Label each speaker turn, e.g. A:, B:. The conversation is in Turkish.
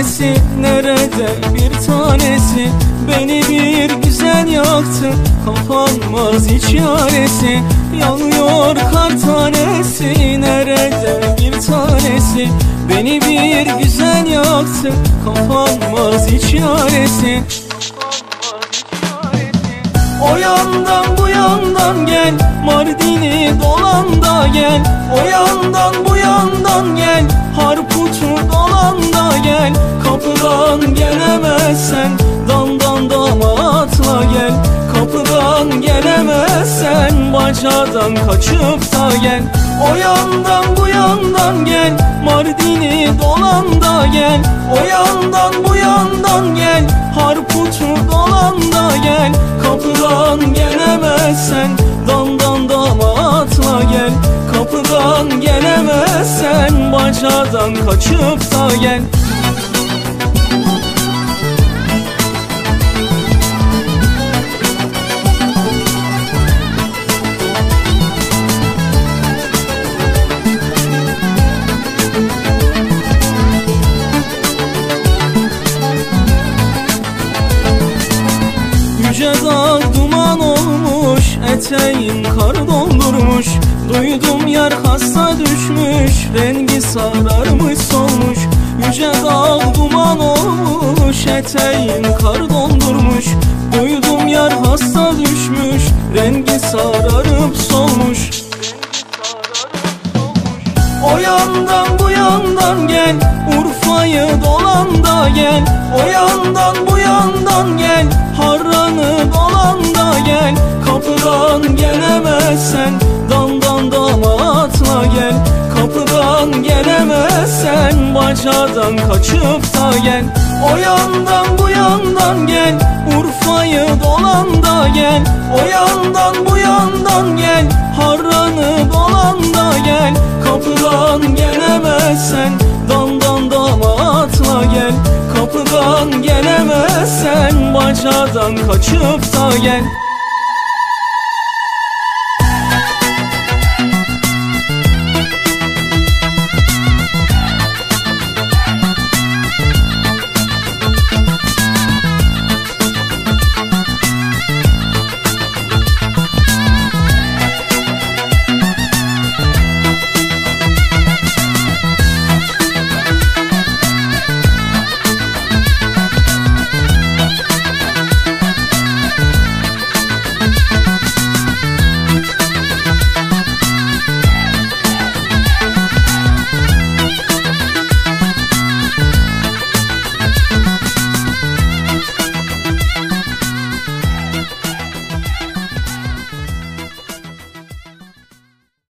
A: tanesi, nerede bir tanesi? Beni bir güzel yaktı, kapanmaz hiç çaresi. Yanıyor kar tanesi, nerede bir tanesi? Beni bir güzel yaktı, kapanmaz hiç çaresi. O yandan bu yandan gel, Mardin'i dolan da gel. O yandan bu yandan gel, Harput'u dolan da gel. Kapıdan gelemezsen damdan damatla gel. Kapıdan gelemezsen bacadan kaçıp da gel. O yandan bu yandan gel, Mardin'i dolan da gel. O yandan bu yandan gel, Harput'u dolan da gel. Kapıdan gelemezsen damdan damatla gel. Kapıdan gelemezsen bacadan kaçıp da gel. Yüce dağ duman olmuş, eteğin kar doldurmuş. Duydum yar hasta düşmüş, rengi sararmış solmuş. Yüce dağ duman olmuş, eteğin kar doldurmuş. Duydum yar hasta düşmüş, rengi sararıp solmuş. O yandan bu yandan gel, Urfa'yı dolan da gel. O yandan bu yandan gel, Harran'ı dolan da gel. Kapıdan gelemezsen damdan damatla gel. Kapıdan gelemezsen bacadan kaçıp da gel. O yandan bu yandan gel, Urfa'yı dolan da gel. O yandan bu yandan gel, Harran'ı dolan da gel. Kapıdan gelemezsen damdan damatla gel. Kapıdan gelemezsen bacadan kaçıp da gel.